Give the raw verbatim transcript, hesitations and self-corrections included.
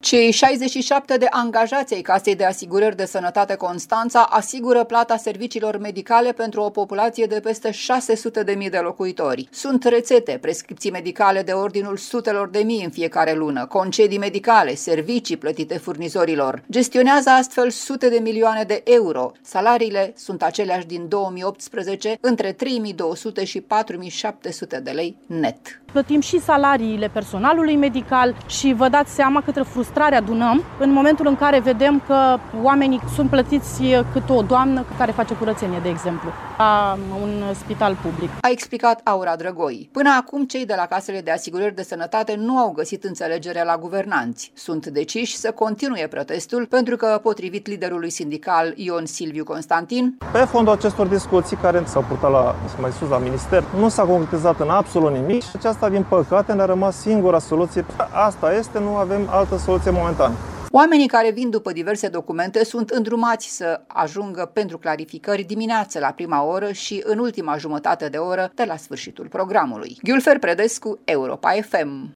Cei șaizeci și șapte de angajați ai Casei de Asigurări de Sănătate Constanța asigură plata serviciilor medicale pentru o populație de peste șase sute de mii de locuitori. Sunt rețete, prescripții medicale de ordinul sutelor de mii în fiecare lună, concedii medicale, servicii plătite furnizorilor. Gestionează astfel sute de milioane de euro. Salariile sunt aceleași din două mii optsprezece, între trei mii două sute și patru mii șapte sute de lei net. Plătim și salariile personalului medical și vă dați seama câtă frustrare adunăm în momentul în care vedem că oamenii sunt plătiți cât o doamnă care face curățenie, de exemplu, la un spital public. A explicat Aura Drăgoi. Până acum, cei de la Casele de Asigurări de Sănătate nu au găsit înțelegere la guvernanți. Sunt deciși să continue protestul pentru că, potrivit liderului sindical Ion Silviu Constantin, pe fondul acestor discuții care s-au purtat la, mai sus la minister, nu s-a concretizat în absolut nimic și aceasta, din păcate, ne-a rămas singura soluție. Asta este, nu avem altă soluție momentan. Oamenii care vin după diverse documente sunt îndrumați să ajungă pentru clarificări dimineață la prima oră și în ultima jumătate de oră de la sfârșitul programului. Gülfer Predescu, Europa F M.